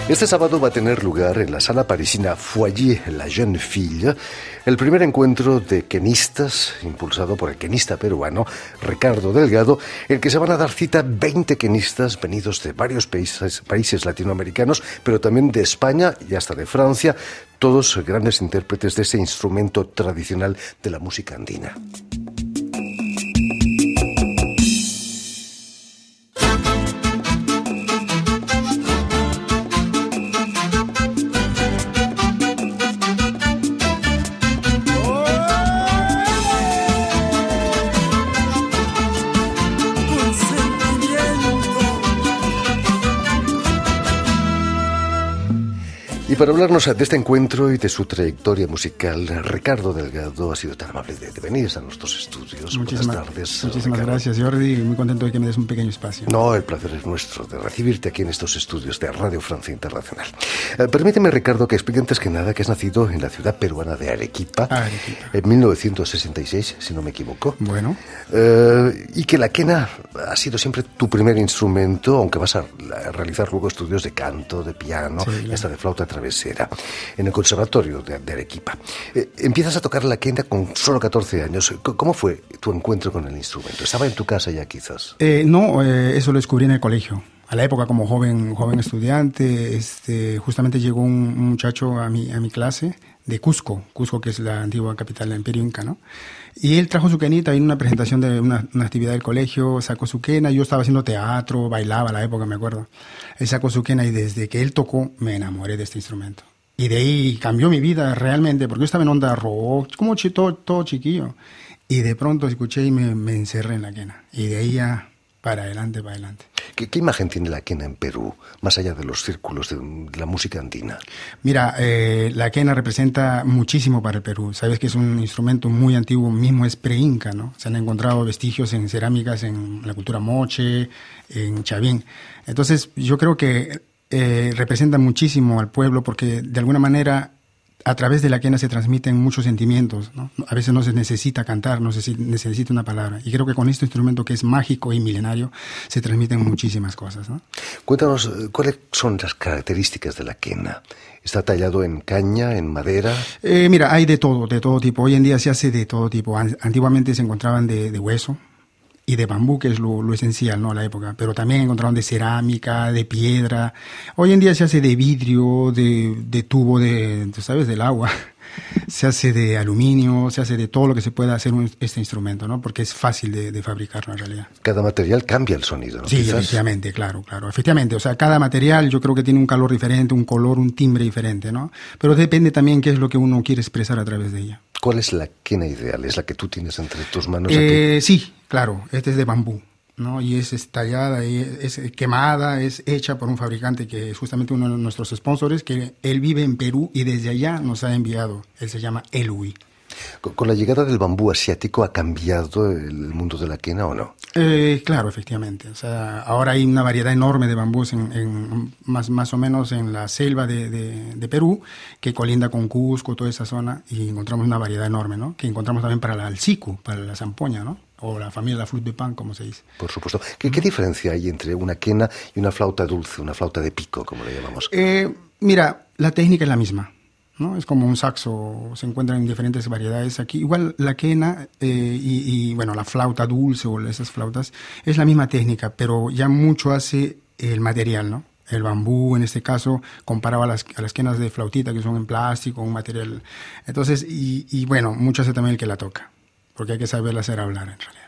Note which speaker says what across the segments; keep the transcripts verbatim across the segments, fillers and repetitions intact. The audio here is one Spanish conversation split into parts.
Speaker 1: Este sábado va a tener lugar en la sala parisina Foyer La Jeune Fille el primer encuentro de quenistas, impulsado por el quenista peruano Ricardo Delgado, en el que se van a dar cita veinte quenistas venidos de varios países, países latinoamericanos, pero también de España y hasta de Francia, todos grandes intérpretes de ese instrumento tradicional de la música andina. Y para hablarnos de este encuentro y de su trayectoria musical, Ricardo Delgado ha sido tan amable de, de venir a nuestros estudios.
Speaker 2: Muchísimas,
Speaker 1: Buenas tardes.
Speaker 2: Muchísimas
Speaker 1: Ricardo.
Speaker 2: gracias, Jordi, y muy contento de que me des un pequeño espacio.
Speaker 1: No, el placer es nuestro de recibirte aquí en estos estudios de Radio Francia Internacional. Eh, permíteme, Ricardo, que explique antes que nada que has nacido en la ciudad peruana de Arequipa,
Speaker 2: Arequipa.
Speaker 1: en mil novecientos sesenta y seis, si no me equivoco.
Speaker 2: Bueno.
Speaker 1: Eh, y que la quena ha sido siempre tu primer instrumento, aunque vas a, a realizar luego estudios de canto, de piano, sí, claro, y hasta de flauta travesera en el Conservatorio de, de Arequipa. Eh, empiezas a tocar la quena con solo catorce años. ¿Cómo fue tu encuentro con el instrumento? ¿Estaba en tu casa ya quizás?
Speaker 2: Eh, no, eh, eso lo descubrí en el colegio. A la época, como joven joven estudiante, este, justamente llegó un, un muchacho a mi, a mi clase de Cusco, Cusco que es la antigua capital del Imperio Inca, ¿no? Y él trajo su quenita, vino una presentación de una, una actividad del colegio, sacó su quena, yo estaba haciendo teatro, bailaba a la época, me acuerdo. Él sacó su quena y desde que él tocó me enamoré de este instrumento. Y de ahí cambió mi vida realmente, porque yo estaba en onda rock, como chi, todo, todo chiquillo. Y de pronto escuché y me, me encerré en la quena. Y de ahí ya para adelante, para adelante.
Speaker 1: ¿Qué, qué imagen tiene la quena en Perú, más allá de los círculos de, de la música andina?
Speaker 2: Mira, eh, la quena representa muchísimo para el Perú. Sabes que es un instrumento muy antiguo, mismo es pre-inca, ¿no? Se han encontrado vestigios en cerámicas, en la cultura moche, en Chavín. Entonces, yo creo que Eh, representa muchísimo al pueblo porque de alguna manera a través de la quena se transmiten muchos sentimientos, ¿no? A veces no se necesita cantar, no se necesita una palabra, y creo que con este instrumento que es mágico y milenario se transmiten muchísimas cosas, ¿no?
Speaker 1: Cuéntanos, ¿cuáles son las características de la quena? ¿Está tallado en caña, en madera?
Speaker 2: Eh, mira, hay de todo, de todo tipo. Hoy en día se hace de todo tipo. Antiguamente se encontraban de, de hueso y de bambú, que es lo, lo esencial, ¿no?, a la época, pero también encontraron de cerámica, de piedra. Hoy en día se hace de vidrio, de, de tubo, de, ¿tú sabes?, del agua. Se hace de aluminio, se hace de todo lo que se pueda hacer un, este instrumento, ¿no?, porque es fácil de, de fabricarlo en realidad.
Speaker 1: Cada material cambia el sonido, ¿no?
Speaker 2: Sí,
Speaker 1: Quizás.
Speaker 2: efectivamente, claro, claro. Efectivamente, o sea, cada material yo creo que tiene un calor diferente, un color, un timbre diferente, ¿no? Pero depende también qué es lo que uno quiere expresar a través de ella.
Speaker 1: ¿Cuál es la quena ideal? ¿Es la que tú tienes entre tus manos
Speaker 2: eh,
Speaker 1: aquí?
Speaker 2: Sí, claro, este es de bambú, ¿no? Y es tallada, y es quemada, es hecha por un fabricante que es justamente uno de nuestros sponsors, que él vive en Perú y desde allá nos ha enviado. Él se llama Elui.
Speaker 1: ¿Con la llegada del bambú asiático ha cambiado el mundo de la quena o no?
Speaker 2: Eh, claro, efectivamente. O sea, ahora hay una variedad enorme de bambús en, en más, más o menos en la selva de, de, de Perú, que colinda con Cusco, toda esa zona, y encontramos una variedad enorme, ¿no? Que encontramos también para la alcicu, para la zampoña, ¿no? O la familia de la flûte de pan, como se dice.
Speaker 1: Por supuesto. ¿Qué, ¿Qué diferencia hay entre una quena y una flauta dulce, una flauta de pico, como le llamamos?
Speaker 2: Eh, mira, la técnica es la misma, ¿no? Es como un saxo, se encuentran en diferentes variedades aquí. Igual la quena eh, y, y, bueno, la flauta dulce o esas flautas es la misma técnica, pero ya mucho hace el material, ¿no? El bambú, en este caso, comparado a las, a las quenas de flautita, que son en plástico, un material. Entonces, y, y bueno, mucho hace también el que la toca, porque hay que saberla hacer hablar, en realidad.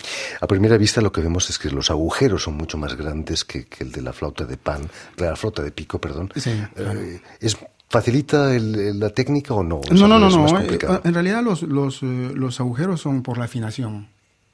Speaker 1: A primera vista lo que vemos es que los agujeros son mucho más grandes que, que el de la flauta de pan, de la flauta de pico, perdón.
Speaker 2: Sí, claro.
Speaker 1: Eh, ¿es ¿Facilita el, la técnica o no?
Speaker 2: No, no, no, no. Eh, en realidad los, los, eh, los agujeros son por la afinación.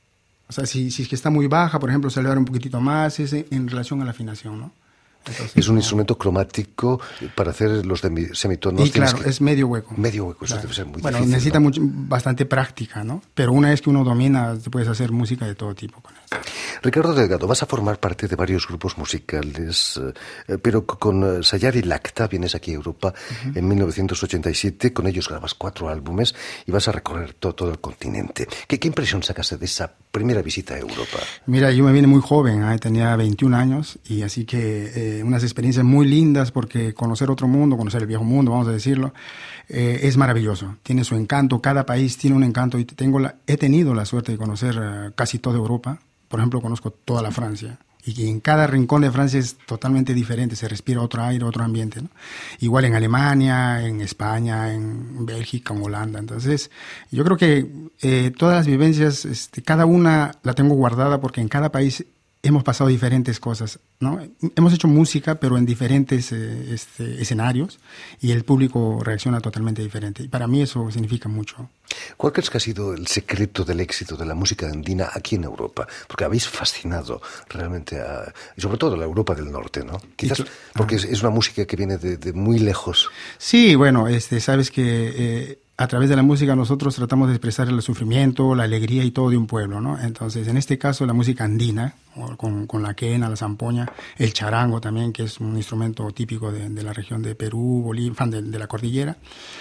Speaker 2: O sea, si, si es que está muy baja, por ejemplo, se le da un poquitito más, es en relación a la afinación, ¿no?
Speaker 1: Entonces, es un no. instrumento cromático para hacer los de semitonos.
Speaker 2: Y claro, que... es medio hueco.
Speaker 1: Medio hueco, eso
Speaker 2: claro.
Speaker 1: debe ser muy
Speaker 2: bueno,
Speaker 1: difícil.
Speaker 2: Bueno, necesita
Speaker 1: ¿no?
Speaker 2: mucho, bastante práctica, ¿no? Pero una vez que uno domina, te puedes hacer música de todo tipo con eso.
Speaker 1: Ricardo Delgado, vas a formar parte de varios grupos musicales, eh, pero con eh, Sayari Lacta vienes aquí a Europa uh-huh. en mil novecientos ochenta y siete, con ellos grabas cuatro álbumes y vas a recorrer todo, todo el continente. ¿Qué, ¿Qué impresión sacaste de esa primera visita a Europa?
Speaker 2: Mira, yo me vine muy joven, ¿eh? Tenía veintiún años, y así que eh, unas experiencias muy lindas, porque conocer otro mundo, conocer el viejo mundo, vamos a decirlo, eh, es maravilloso. Tiene su encanto, cada país tiene un encanto, y tengo la, he tenido la suerte de conocer uh, casi toda Europa. Por ejemplo, conozco toda la Francia, y que en cada rincón de Francia es totalmente diferente, se respira otro aire, otro ambiente, ¿no? Igual en Alemania, en España, en Bélgica, en Holanda. Entonces, yo creo que eh, todas las vivencias, este, cada una la tengo guardada, porque en cada país hemos pasado diferentes cosas, ¿no? Hemos hecho música, pero en diferentes eh, este, escenarios, y el público reacciona totalmente diferente. Y para mí eso significa mucho.
Speaker 1: ¿Cuál crees que ha sido el secreto del éxito de la música andina aquí en Europa? Porque habéis fascinado realmente a, y sobre todo a la Europa del Norte, ¿no? Quizás tú, porque es, es una música que viene de, de muy lejos.
Speaker 2: Sí, bueno, este, sabes que eh, a través de la música nosotros tratamos de expresar el sufrimiento, la alegría y todo de un pueblo, ¿no? Entonces, en este caso, la música andina, con, con la quena, la zampoña, el charango también, que es un instrumento típico de, de la región de Perú, Bolivia, de, de la cordillera.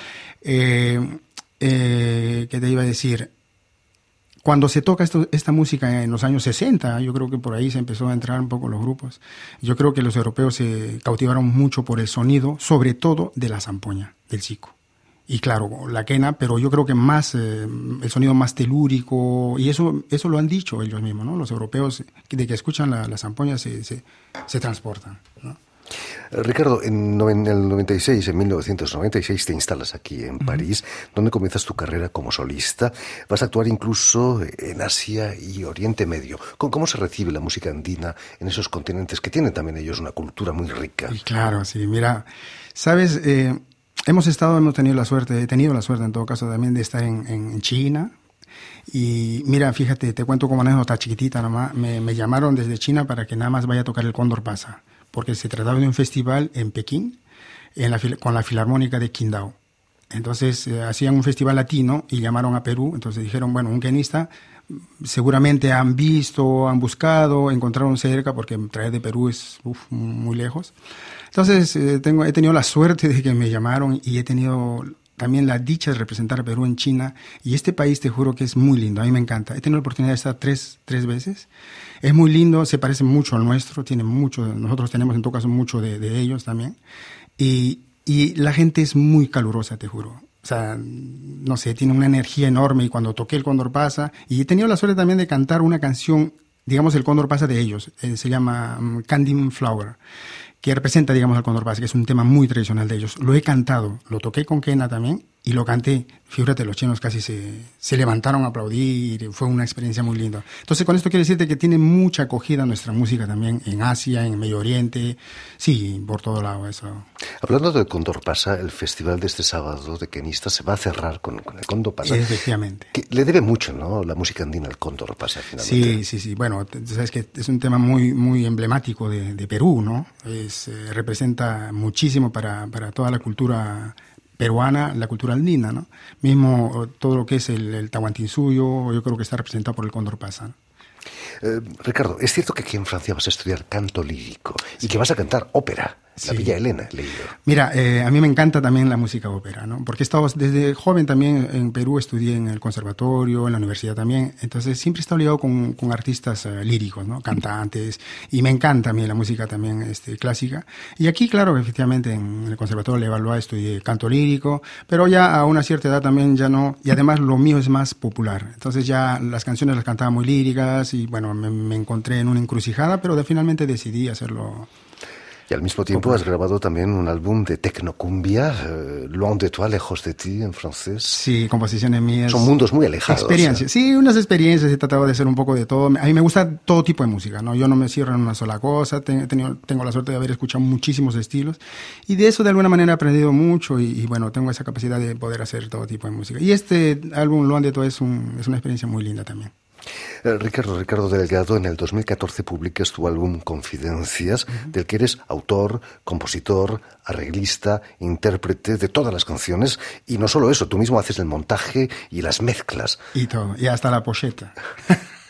Speaker 2: Eh, eh, ¿Qué te iba a decir? Cuando se toca esto, esta música en los años sesenta, yo creo que por ahí se empezó a entrar un poco los grupos. Yo creo que los europeos se cautivaron mucho por el sonido, sobre todo de la zampoña, del sico. Y claro, la quena, pero yo creo que más, eh, el sonido más telúrico, y eso eso lo han dicho ellos mismos, ¿no? Los europeos, de que escuchan la, la zampoña, se, se, se transportan, ¿no?
Speaker 1: Ricardo, en el noventa y seis, en mil novecientos noventa y seis, te instalas aquí en París, uh-huh. donde comienzas tu carrera como solista. Vas a actuar incluso en Asia y Oriente Medio. ¿Cómo se recibe la música andina en esos continentes que tienen también ellos una cultura muy rica?
Speaker 2: Y claro, sí, mira, sabes, eh, hemos estado, hemos tenido la suerte, he tenido la suerte en todo caso también de estar en, en China. Y mira, fíjate, te cuento como anécdota chiquitita nomás, me, me llamaron desde China para que nada más vaya a tocar el Cóndor Pasa, porque se trataba de un festival en Pekín, en la, con la Filarmónica de Qingdao. Entonces eh, hacían un festival latino y llamaron a Perú, entonces dijeron, bueno, un quenista, seguramente han visto, han buscado, encontraron cerca, porque traer de Perú es uf, muy lejos. Entonces eh, tengo, he tenido la suerte de que me llamaron, y he tenido también la dicha de representar a Perú en China, y este país te juro que es muy lindo, a mí me encanta. He tenido la oportunidad de estar tres, tres veces. Es muy lindo, se parece mucho al nuestro, tiene mucho, nosotros tenemos en todo caso mucho de, de ellos también, y, y la gente es muy calurosa, te juro. O sea, no sé, tiene una energía enorme, y cuando toqué el Cóndor Pasa, y he tenido la suerte también de cantar una canción, digamos, el Cóndor Pasa de ellos, eh, se llama um, Candy Flower, que representa, digamos, al Cóndor Pasa, que es un tema muy tradicional de ellos. Lo he cantado, lo toqué con quena también, y lo canté. Fíjate, los chinos casi se, se levantaron a aplaudir, fue una experiencia muy linda. Entonces, con esto quiero decirte que tiene mucha acogida nuestra música también en Asia, en Medio Oriente, sí, por todo lado eso.
Speaker 1: Hablando del Cóndor Pasa, el festival de este sábado de quenistas se va a cerrar con, con el Cóndor Pasa.
Speaker 2: Efectivamente.
Speaker 1: Que le debe mucho, ¿no?, la música andina al Cóndor Pasa, finalmente.
Speaker 2: Sí, sí, sí. Bueno, sabes que es un tema muy, muy emblemático de, de Perú, ¿no? Es, eh, representa muchísimo para, para toda la cultura peruana, la cultura andina, ¿no? Mismo todo lo que es el, el Tahuantinsuyo, yo creo que está representado por el Cóndor Pasa, ¿no?
Speaker 1: Eh, Ricardo, es cierto que aquí en Francia vas a estudiar canto lírico, sí, y que vas a cantar ópera, sí. La Bella Elena, he leído.
Speaker 2: Mira, eh, a mí me encanta también la música ópera, ¿no? Porque he estado desde joven también en Perú, estudié en el conservatorio, en la universidad también, entonces siempre he estado ligado con, con artistas uh, líricos, ¿no? Cantantes, y me encanta a mí la música también este, clásica. Y aquí, claro, efectivamente, en el conservatorio de Levallois estudié canto lírico, pero ya a una cierta edad también ya no, y además lo mío es más popular, entonces ya las canciones las cantaba muy líricas, y bueno, me, me encontré en una encrucijada, pero de, finalmente decidí hacerlo.
Speaker 1: Y al mismo tiempo popular. Has grabado también un álbum de tecnocumbia, eh, Loin de toi, lejos de ti, en francés.
Speaker 2: Sí, composiciones mías.
Speaker 1: Son mundos muy alejados.
Speaker 2: Experiencias, ¿eh? Sí, unas experiencias, he tratado de hacer un poco de todo. A mí me gusta todo tipo de música, ¿no? Yo no me cierro en una sola cosa, Ten, tenido, tengo la suerte de haber escuchado muchísimos estilos, y de eso de alguna manera he aprendido mucho, y, y bueno, tengo esa capacidad de poder hacer todo tipo de música. Y este álbum, Loin de toi, es, un, es una experiencia muy linda también.
Speaker 1: Eh, Ricardo, Ricardo Delgado, en el dos mil catorce publicas tu álbum Confidencias, uh-huh. del que eres autor, compositor, arreglista, intérprete de todas las canciones, y no solo eso, tú mismo haces el montaje y las mezclas.
Speaker 2: Y todo, y hasta la pocheta.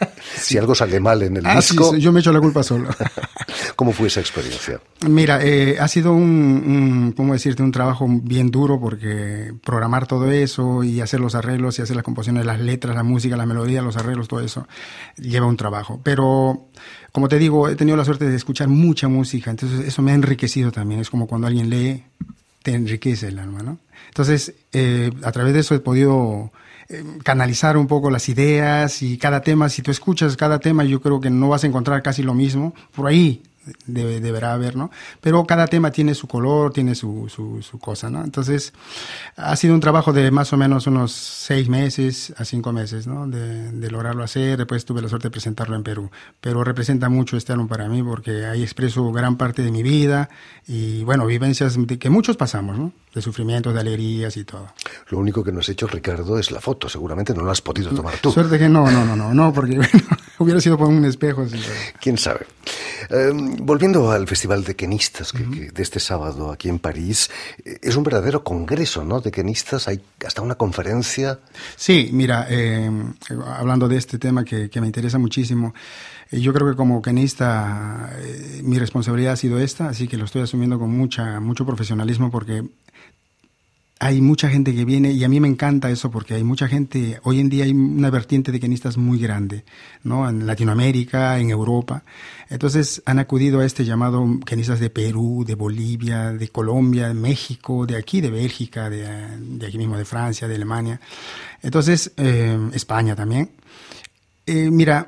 Speaker 1: Si algo sale mal en el
Speaker 2: ah,
Speaker 1: disco...
Speaker 2: Sí, yo me echo la culpa solo.
Speaker 1: ¿Cómo fue esa experiencia?
Speaker 2: Mira, eh, ha sido un, un, ¿cómo decirte? Un trabajo bien duro porque programar todo eso y hacer los arreglos y hacer las composiciones, las letras, la música, la melodía, los arreglos, todo eso lleva un trabajo. Pero, como te digo, he tenido la suerte de escuchar mucha música, entonces eso me ha enriquecido también. Es como cuando alguien lee, te enriquece el alma, ¿no? Entonces, eh, a través de eso he podido eh, canalizar un poco las ideas y cada tema, si tú escuchas cada tema, yo creo que no vas a encontrar casi lo mismo. Por ahí debe, deberá haber, ¿no? Pero cada tema tiene su color, tiene su, su, su cosa, ¿no? Entonces, ha sido un trabajo de más o menos unos seis meses a cinco meses, ¿no? De, de lograrlo hacer. Después tuve la suerte de presentarlo en Perú. Pero representa mucho este álbum para mí porque ahí expreso gran parte de mi vida y, bueno, vivencias de que muchos pasamos, ¿no? De sufrimientos, de alegrías y todo.
Speaker 1: Lo único que no has hecho, Ricardo, es la foto. Seguramente no la has podido tomar tú.
Speaker 2: Suerte que no, no, no, no, no, porque bueno, hubiera sido por un espejo. Sí, pero...
Speaker 1: ¿Quién sabe? Eh, volviendo al Festival de Quenistas, que, uh-huh. que de este sábado aquí en París, eh, es un verdadero congreso, ¿no? De quenistas, hay hasta una conferencia.
Speaker 2: Sí, mira, eh, hablando de este tema que, que me interesa muchísimo, eh, yo creo que como quenista eh, mi responsabilidad ha sido esta, así que lo estoy asumiendo con mucha, mucho profesionalismo porque hay mucha gente que viene y a mí me encanta eso porque hay mucha gente, hoy en día hay una vertiente de quenistas muy grande, ¿no? En Latinoamérica, en Europa. Entonces han acudido a este llamado quenistas de Perú, de Bolivia, de Colombia, de México, de aquí, de Bélgica, de, de aquí mismo de Francia, de Alemania. Entonces, eh, España también. Eh, mira,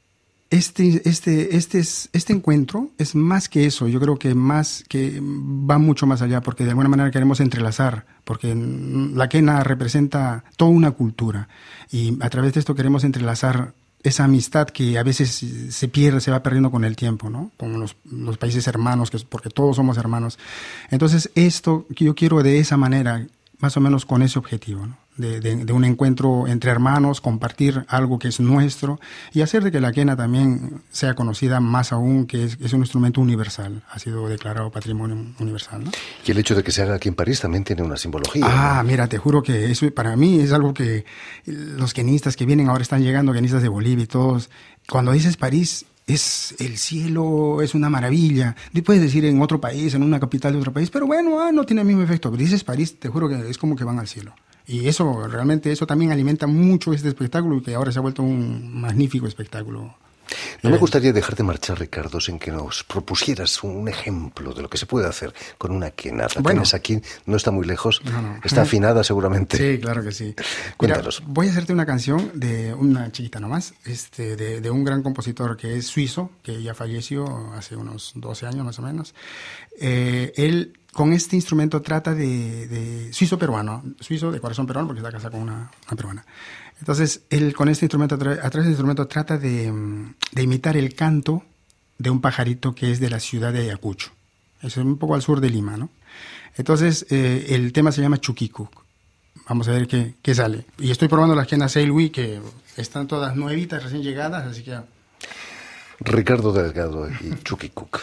Speaker 2: Este, este, este, es, este encuentro es más que eso, yo creo que más que va mucho más allá, porque de alguna manera queremos entrelazar, porque la quena representa toda una cultura y a través de esto queremos entrelazar esa amistad que a veces se pierde, se va perdiendo con el tiempo, ¿no? Con los, los países hermanos, que, porque todos somos hermanos. Entonces esto yo quiero de esa manera, más o menos con ese objetivo, ¿no? De, de, de un encuentro entre hermanos, compartir algo que es nuestro y hacer de que la quena también sea conocida más aún, que es, es un instrumento universal, ha sido declarado patrimonio universal, ¿no?
Speaker 1: Y el hecho de que se haga aquí en París también tiene una simbología.
Speaker 2: Ah,
Speaker 1: ¿no?
Speaker 2: Mira, te juro que eso para mí es algo que los quenistas que vienen ahora están llegando, quenistas de Bolivia y todos, cuando dices París, es el cielo, es una maravilla. Puedes decir en otro país, en una capital de otro país, pero bueno, ah, no tiene el mismo efecto. Pero dices París, te juro que es como que van al cielo. Y eso, realmente, eso también alimenta mucho este espectáculo, que ahora se ha vuelto un magnífico espectáculo.
Speaker 1: No me gustaría dejarte marchar, Ricardo, sin que nos propusieras un ejemplo de lo que se puede hacer con una quena. La
Speaker 2: bueno,
Speaker 1: tienes aquí, no está muy lejos,
Speaker 2: no, no.
Speaker 1: está afinada seguramente.
Speaker 2: Sí, claro que sí.
Speaker 1: Cuéntanos.
Speaker 2: Mira, voy a hacerte una canción de una chiquita nomás, este, de, de un gran compositor que es suizo, que ya falleció hace unos doce años más o menos. Eh, él con este instrumento trata de, de suizo-peruano, suizo de corazón peruano porque está casado con una, una peruana. Entonces, él con este instrumento, a través de este instrumento trata de, de imitar el canto de un pajarito que es de la ciudad de Ayacucho. Es un poco al sur de Lima, ¿no? Entonces, eh, el tema se llama Chuquicuc. Vamos a ver qué, qué sale. Y estoy probando las quenas Seilwi, que están todas nuevitas, recién llegadas, así que...
Speaker 1: Ricardo Delgado y Chuquicuc.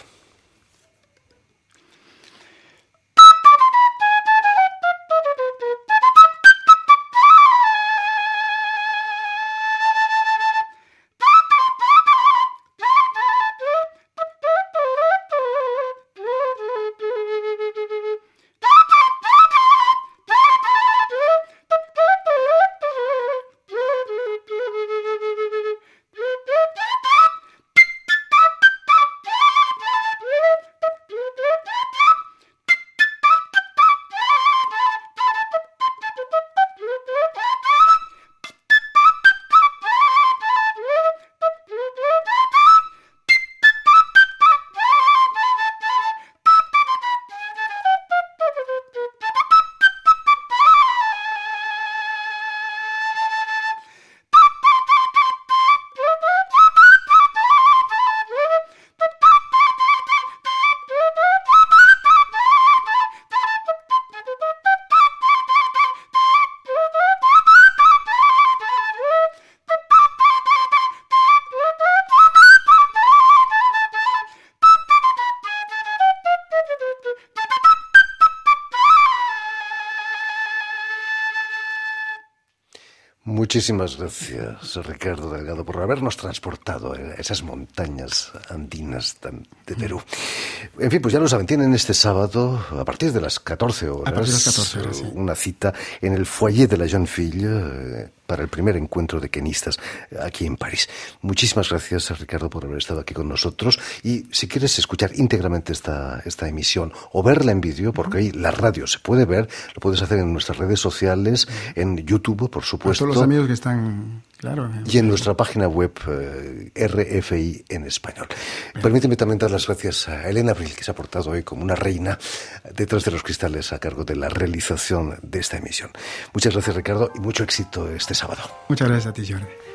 Speaker 1: Muchísimas gracias, Ricardo Delgado, por habernos transportado a esas montañas andinas de Perú. En fin, pues ya lo saben, tienen este sábado, a partir de las catorce horas,
Speaker 2: a partir de las catorce horas, sí.
Speaker 1: una cita en el foyer de la Jeune Fille eh, para el primer encuentro de quenistas aquí en París. Muchísimas gracias, Ricardo, por haber estado aquí con nosotros. Y si quieres escuchar íntegramente esta, esta emisión o verla en vídeo, porque ahí la radio se puede ver, lo puedes hacer en nuestras redes sociales, en YouTube, por supuesto.
Speaker 2: A todos los amigos que están, claro.
Speaker 1: Y en nuestra página web eh, R F I en español. Bien. Permíteme también dar las gracias a Elena Abril, que se ha portado hoy como una reina detrás de los cristales a cargo de la realización de esta emisión. Muchas gracias, Ricardo, y mucho éxito este sábado.
Speaker 2: Muchas gracias a ti, Jordi.